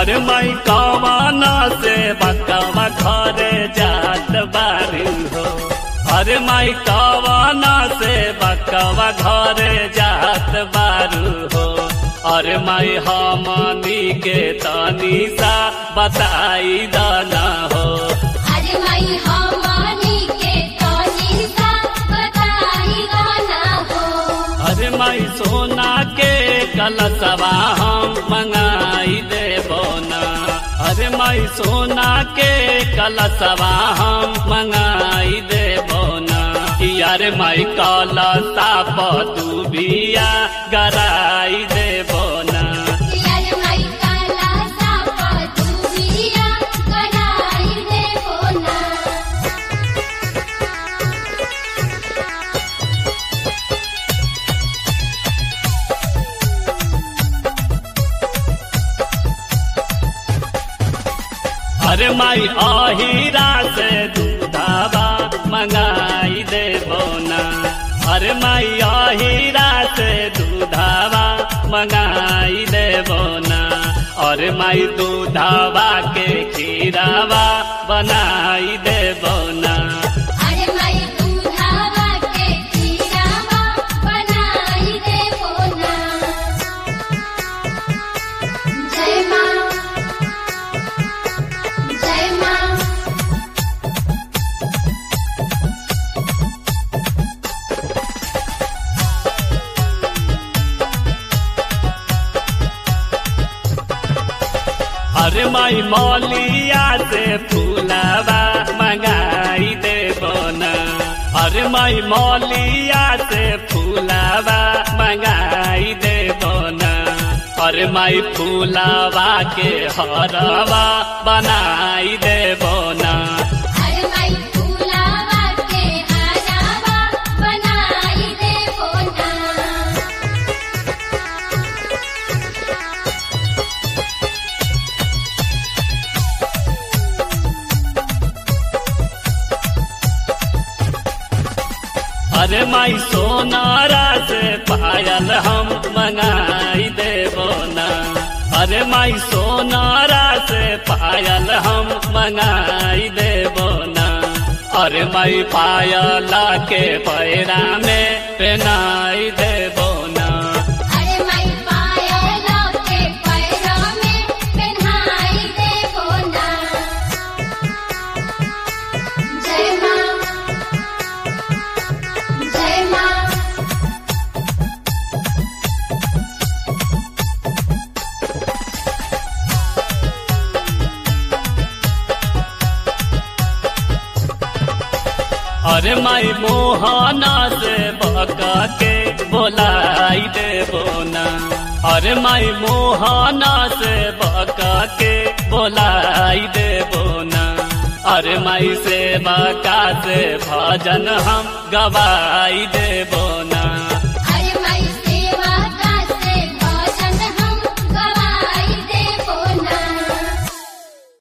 अरे माई कवाना से बकवा घरे जात बारू हो। अरे माई कवाना से बकवा घरे जात बारू हो। अरे माई हमनी के तनी सा बताई दाना हो। अरे माई हमनी के तनी सा बताई दाना हो। अरे माई सोना के कलशवा हम मंगाई देबो ना। अरे माई सोना के कलशवा हम मंगाई देबो ना। अरे माई कलशा पतुबिया गराई देबो ना। अरे माई कलशा पतुबिया गराई देबो ना। अरे माई अहिरा से दूधावा मंगाई देबो ना। अरे माई अहिरा से दूधावा मंगाई देबो ना। अरे माई दूधावा के खीरावा बनाई देबो ना। अरे माई दूधावा के खीरावा बनाई देबो ना। जय माँ जय माँ। अरे माई मौलिया से फूलावा मंगाई देबो ना। अरे माई मौलिया से फूलावा मंगाई देबो ना। अरे माई फूलावा के हरवा बनाई देबो ना। अरे माई फूलावा के हरावा बनाई देबो ना। अरे माई सोनारा से पायल हम मंगाई देबो ना। अरे माई सोनारा से पायल हम मंगाई देबो ना। अरे माई पायला के पैरा में पहनाई देबो ना। अरे माई पायला के पैरा में पहनाई देबो ना। जय माँ जय माँ। अरे माई मोहना से बका के बोलाई देबो ना। अरे माई मोहना से बका के बोलाई देबो ना। अरे माई से बका से भजन हम गवाई देबो